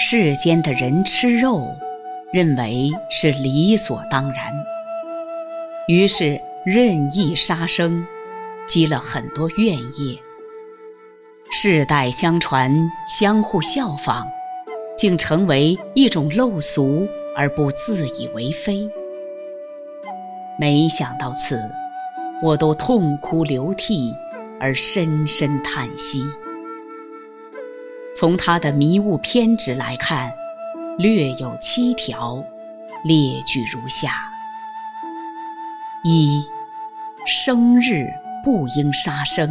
世间的人吃肉，认为是理所当然，于是任意杀生，积了很多怨业。世代相传，相互效仿，竟成为一种陋俗而不自以为非。没想到此，我都痛哭流涕而深深叹息。从他的迷雾偏执来看，略有7条，列举如下：一、生日不应杀生。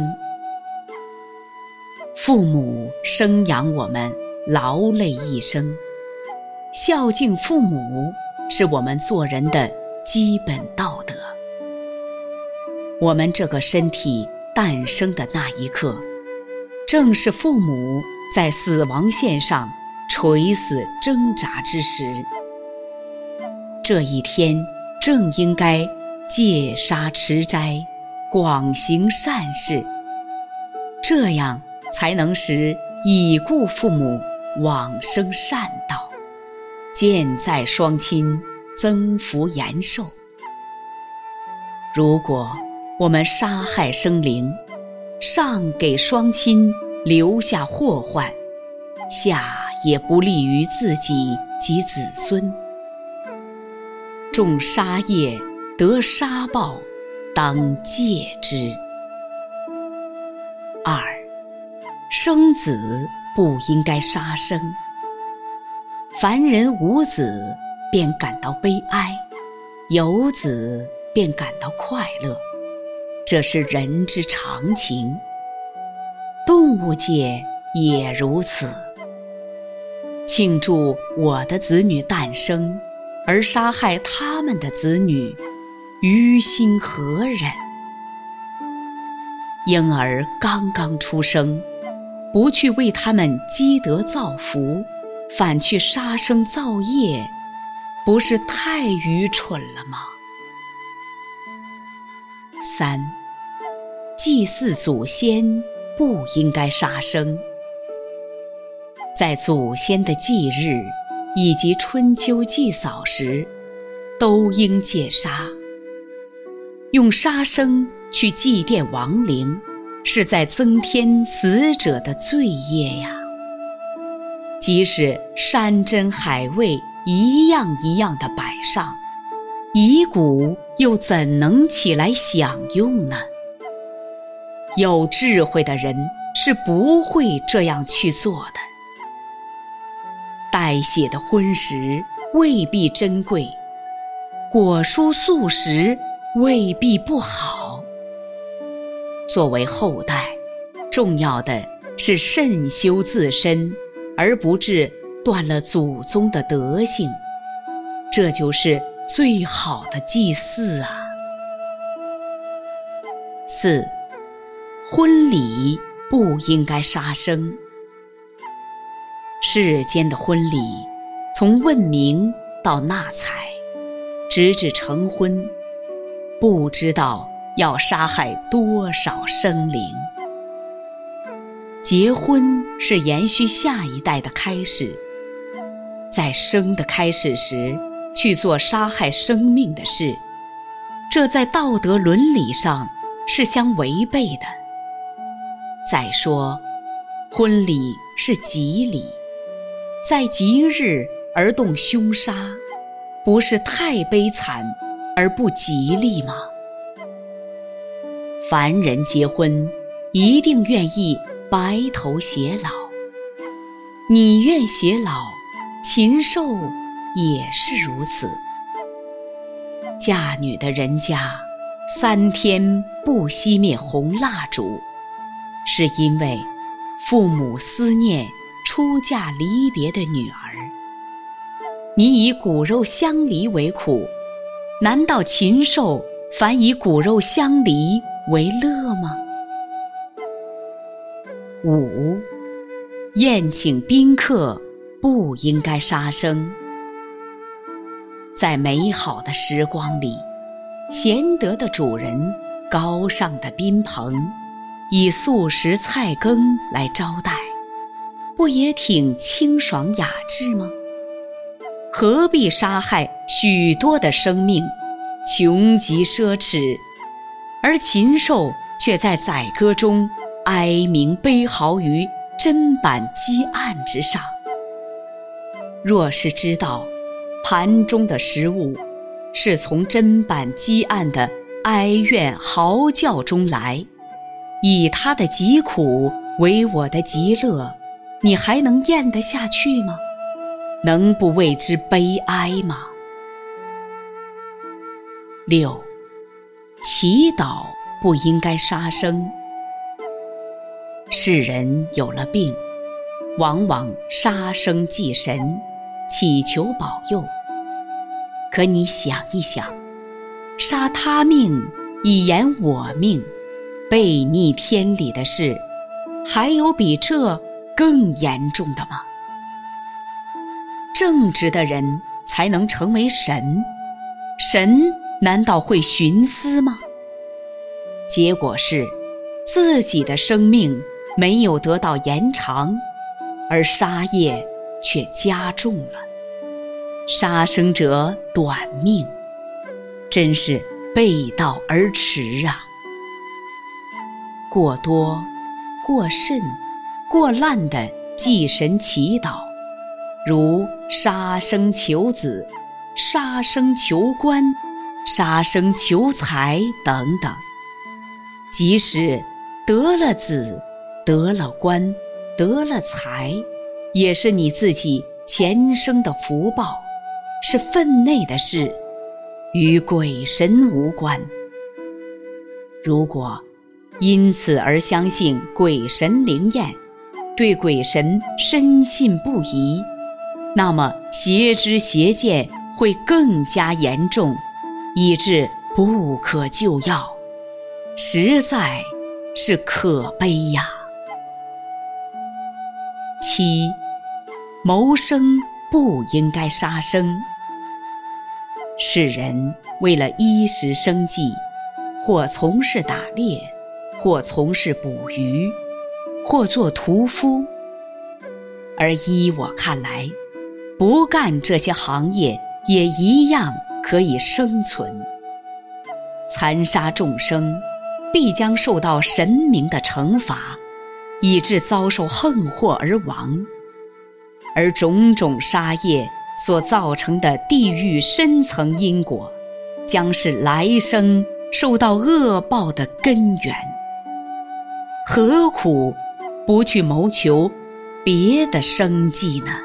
父母生养我们，劳累一生，孝敬父母是我们做人的基本道德。我们这个身体诞生的那一刻，正是父母在死亡线上垂死挣扎之时。这一天正应该戒杀持斋，广行善事，这样才能使已故父母往生善道，健在双亲，增福延寿。如果我们杀害生灵，上给双亲留下祸患，下也不利于自己及子孙。种杀业得杀报，当戒之。二、生子不应该杀生。凡人无子便感到悲哀，有子便感到快乐，这是人之常情。动物界也如此。庆祝我的子女诞生，而杀害他们的子女，于心何忍？婴儿刚刚出生，不去为他们积德造福，反去杀生造业，不是太愚蠢了吗？三、祭祀祖先不应该杀生。在祖先的忌日以及春秋祭扫时，都应戒杀。用杀生去祭奠亡灵，是在增添死者的罪业呀。即使山珍海味一样一样的摆上，遗骨又怎能起来享用呢？有智慧的人是不会这样去做的。带血的荤食未必珍贵，果蔬素食未必不好。作为后代，重要的是慎修自身，而不致断了祖宗的德性，这就是最好的祭祀啊。四、婚礼不应该杀生。世间的婚礼，从问名到纳采，直至成婚，不知道要杀害多少生灵。结婚是延续下一代的开始，在生的开始时去做杀害生命的事，这在道德伦理上是相违背的。再说，婚礼是吉礼，在吉日而动凶杀，不是太悲惨而不吉利吗？凡人结婚一定愿意白头偕老，你愿偕老，禽兽也是如此。嫁女的人家3天不熄灭红蜡烛，是因为父母思念出嫁离别的女儿。你以骨肉相离为苦，难道禽兽反以骨肉相离为乐吗？五、宴请宾客不应该杀生。在美好的时光里，贤德的主人，高尚的宾朋，以素食菜羹来招待， 不也挺清爽雅致吗？何必杀害许多的生命，穷极奢侈，而禽兽却在宰割中哀鸣悲嚎于砧板积案之上。若是知道盘中的食物是从砧板积案的哀怨嚎叫中来，以他的疾苦为我的极乐，你还能咽得下去吗？能不为之悲哀吗？6. 祈祷不应该杀生。世人有了病，往往杀生祭神，祈求保佑。可你想一想，杀他命以延我命，背逆天理的事，还有比这更严重的吗？正直的人才能成为神，神难道会徇私吗？结果是自己的生命没有得到延长，而杀业却加重了。杀生者短命，真是背道而驰啊！过多、过甚、过滥的祭神祈祷，如杀生求子、杀生求官、杀生求财等等，即使得了子、得了官、得了财，也是你自己前生的福报，是分内的事，与鬼神无关。如果因此而相信鬼神灵验，对鬼神深信不疑，那么邪知邪见会更加严重，以致不可救药，实在是可悲呀。7. 谋生不应该杀生。世人为了衣食生计，或从事打猎，或从事捕鱼，或做屠夫，而依我看来，不干这些行业也一样可以生存。残杀众生，必将受到神明的惩罚，以致遭受横祸而亡。而种种杀业所造成的地狱深层因果，将是来生受到恶报的根源。何苦不去谋求别的生计呢？